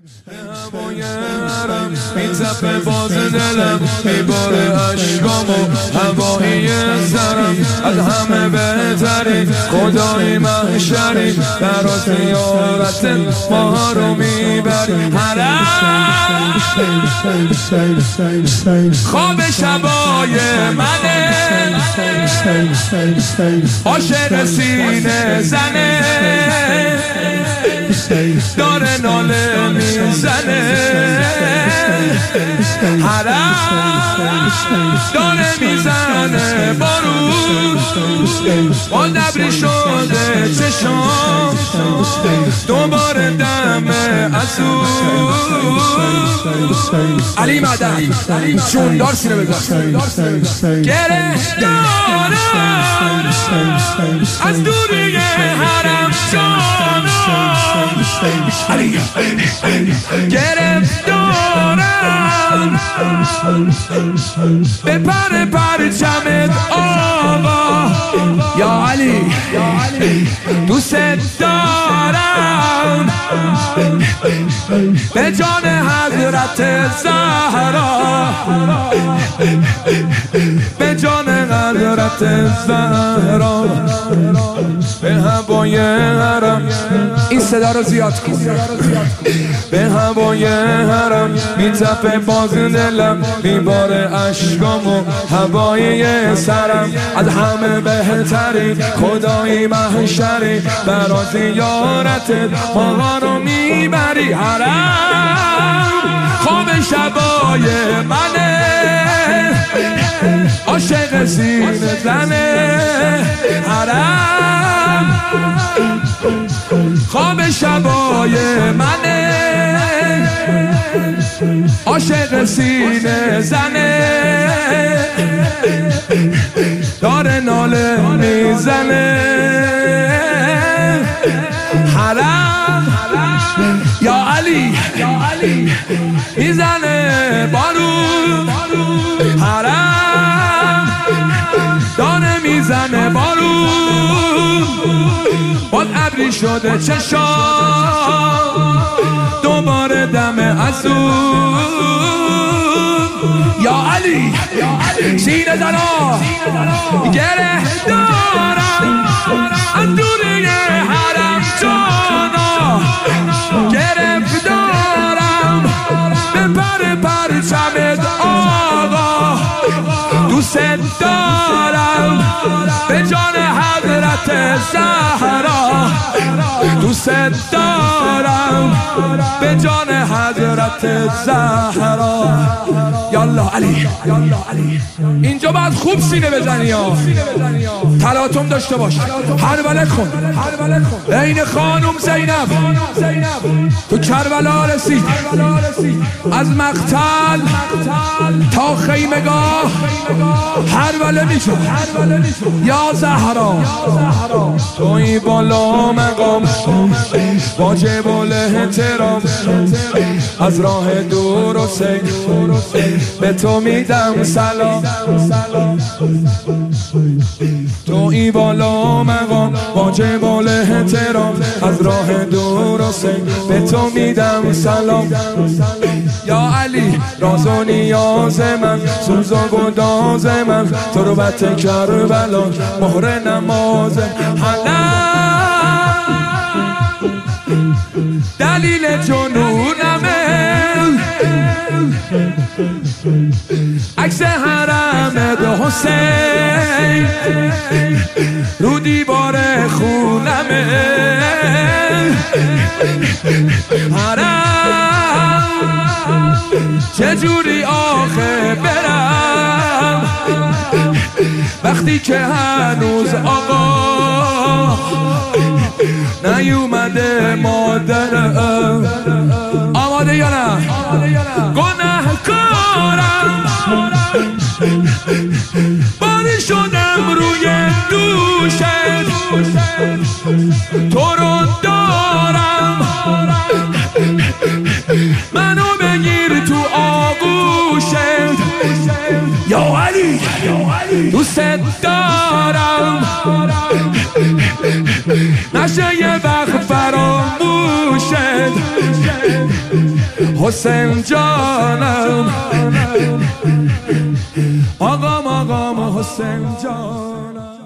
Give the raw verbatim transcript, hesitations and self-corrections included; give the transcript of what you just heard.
هوای حرم میتپه باز دلم، میباره عشقام و هوایی سرم. از همه بهتری خدای محشری، برا زیارت ما رو میبری. حرم خواب شبای منه، عاشق سینه زنه، داره ناله میزنه. حرم داره میزنه بارون، با دبری شده چشام، دوباره دم ازون. علی مدد چوندار سینه بزن. گره دارم از دوری حرم جانم، علی گرفتارم به پر پرچمت آقا. یا علی دوست دارم به جان حضرت زهرا، به جان حضرت زهرا. به هوای حرم این صدا رو زیاد کن. به هوای حرم میتپه باز دلم، میباره عشقام و هوای سرم. از همه بهتری خدای محشری، برا زیارتت ما رو میبری. حرم خواب شبای منه، عاشق سینه زنه. حرم خواب شبای منه، عاشق سینه زنه، داره ناله میزنه. حرم یا علی میزنه بارون، حرم داره میزنه بارون، با ابری شده چشام، دوباره دم ازون. یا علی سینه زنا گره دارم از دوری حرم جانا، گرفت دارم به پر پرچمت آقا. دوست دارم به جان حضرت زهرا، دوست دارم به جان حضرت زهرا. یالله علی اینجا باید خوب سینه بزنی ها، تلاطم داشته باش. هربله کن این خانم زینب تو کربلا رسید، از مقتل تا خیمگاه هربله میشد. یا زهرا توی بالا مقام، واجب الاحترام، از راه دور و سیر به تو میدم سلام. توی بالا مقام، واجب الاحترام، از راه دور و سیر به تو میدم سلام. یا علی راز و نیاز من، سوز و گداز من، تربت کربلا مهر نماز. حرم دلیل جنونمه، عکس حرم حسین رو دیوار خونمه. حرم چجوری آخه برم وقتی که هنوز آقا نیومده مادرم. آماده یا نه؟ گناه کارم باری شدم روی دوشت، تو رو دارم منو بگیر تو آغوشت. یا علی دوست دارم نشه یه وقت فراموشت. حسین جانم آقام آقام حسین جانم.